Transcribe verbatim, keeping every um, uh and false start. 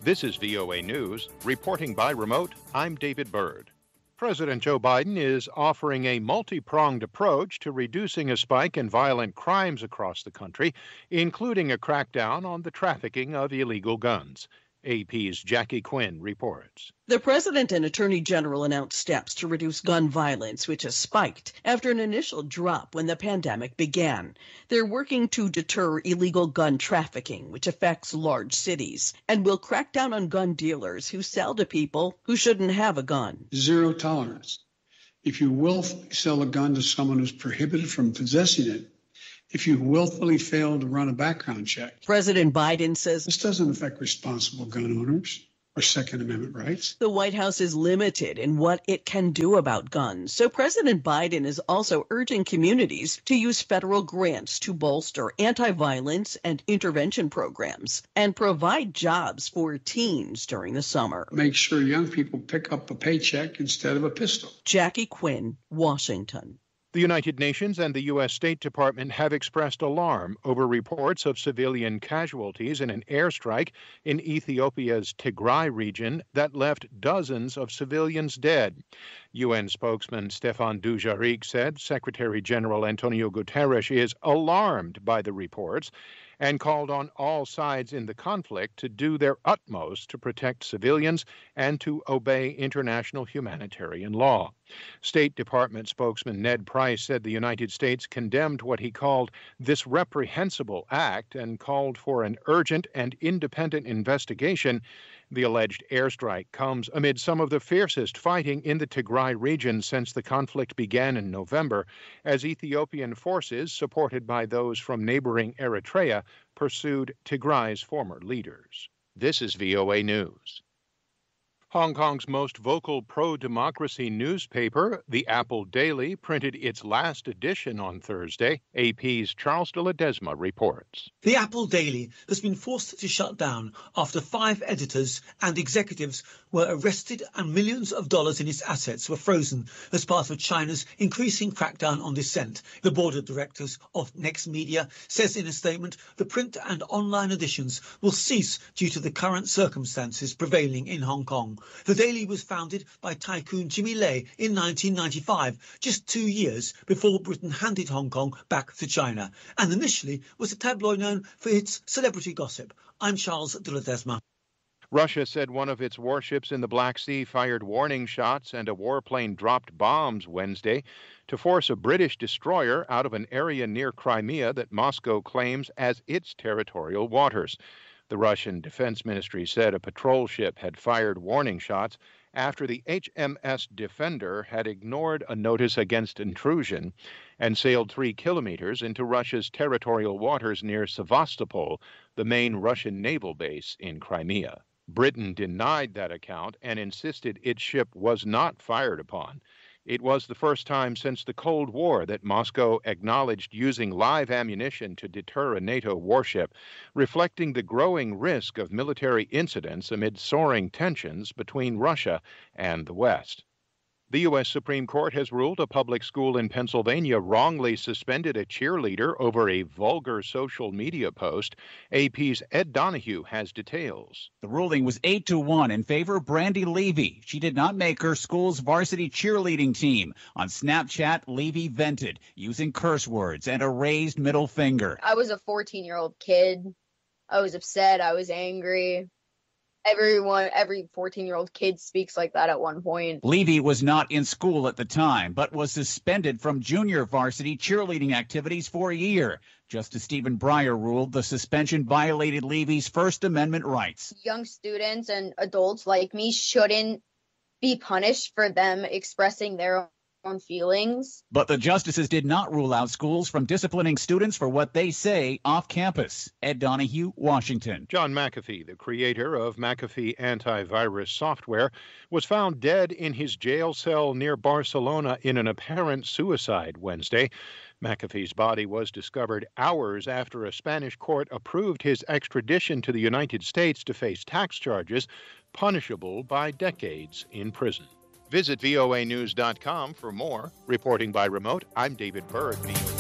This is V O A News. Reporting by remote, I'm David Byrd. President Joe Biden is offering a multi-pronged approach to reducing a spike in violent crimes across the country, including a crackdown on the trafficking of illegal guns. A P's Jackie Quinn reports. The president and attorney general announced steps to reduce gun violence, which has spiked after an initial drop when the pandemic began. They're working to deter illegal gun trafficking, which affects large cities, and will crack down on gun dealers who sell to people who shouldn't have a gun. Zero tolerance. If you willfully sell a gun to someone who's prohibited from possessing it, if you willfully fail to run a background check. President Biden says this doesn't affect responsible gun owners or Second Amendment rights. The White House is limited in what it can do about guns. So President Biden is also urging communities to use federal grants to bolster anti-violence and intervention programs and provide jobs for teens during the summer. Make sure young people pick up a paycheck instead of a pistol. Jackie Quinn, Washington. The United Nations and the U S State Department have expressed alarm over reports of civilian casualties in an airstrike in Ethiopia's Tigray region that left dozens of civilians dead. U N spokesman Stefan Dujarric said Secretary General Antonio Guterres is alarmed by the reports and called on all sides in the conflict to do their utmost to protect civilians and to obey international humanitarian law. State Department spokesman Ned Price said the United States condemned what he called this reprehensible act and called for an urgent and independent investigation. The alleged airstrike comes amid some of the fiercest fighting in the Tigray region since the conflict began in November, as Ethiopian forces, supported by those from neighboring Eritrea, pursued Tigray's former leaders. This is V O A News. Hong Kong's most vocal pro-democracy newspaper, the Apple Daily, printed its last edition on Thursday. A P's Charles de Ledesma reports. The Apple Daily has been forced to shut down after five editors and executives were arrested and millions of dollars in its assets were frozen as part of China's increasing crackdown on dissent. The board of directors of Next Media says in a statement the print and online editions will cease due to the current circumstances prevailing in Hong Kong. The Daily was founded by tycoon Jimmy Lai in nineteen ninety-five, just two years before Britain handed Hong Kong back to China, and initially was a tabloid known for its celebrity gossip. I'm Charles de Ledesma. Russia said one of its warships in the Black Sea fired warning shots and a warplane dropped bombs Wednesday to force a British destroyer out of an area near Crimea that Moscow claims as its territorial waters. The Russian Defense Ministry said a patrol ship had fired warning shots after the H M S Defender had ignored a notice against intrusion and sailed three kilometers into Russia's territorial waters near Sevastopol, the main Russian naval base in Crimea. Britain denied that account and insisted its ship was not fired upon. It was the first time since the Cold War that Moscow acknowledged using live ammunition to deter a NATO warship, reflecting the growing risk of military incidents amid soaring tensions between Russia and the West. The U S Supreme Court has ruled a public school in Pennsylvania wrongly suspended a cheerleader over a vulgar social media post. A P's Ed Donahue has details. The ruling was eight to one in favor of Brandy Levy. She did not make her school's varsity cheerleading team. On Snapchat, Levy vented using curse words and a raised middle finger. I was a fourteen-year-old kid. I was upset. I was angry. Everyone, every fourteen-year-old kid speaks like that at one point. Levy was not in school at the time, but was suspended from junior varsity cheerleading activities for a year. Justice Stephen Breyer ruled the suspension violated Levy's First Amendment rights. Young students and adults like me shouldn't be punished for them expressing their own feelings. But the justices did not rule out schools from disciplining students for what they say off campus. Ed Donahue, Washington. John McAfee, the creator of McAfee antivirus software, was found dead in his jail cell near Barcelona in an apparent suicide Wednesday. McAfee's body was discovered hours after a Spanish court approved his extradition to the United States to face tax charges punishable by decades in prison. Visit V O A news dot com for more. Reporting by remote, I'm David Byrd.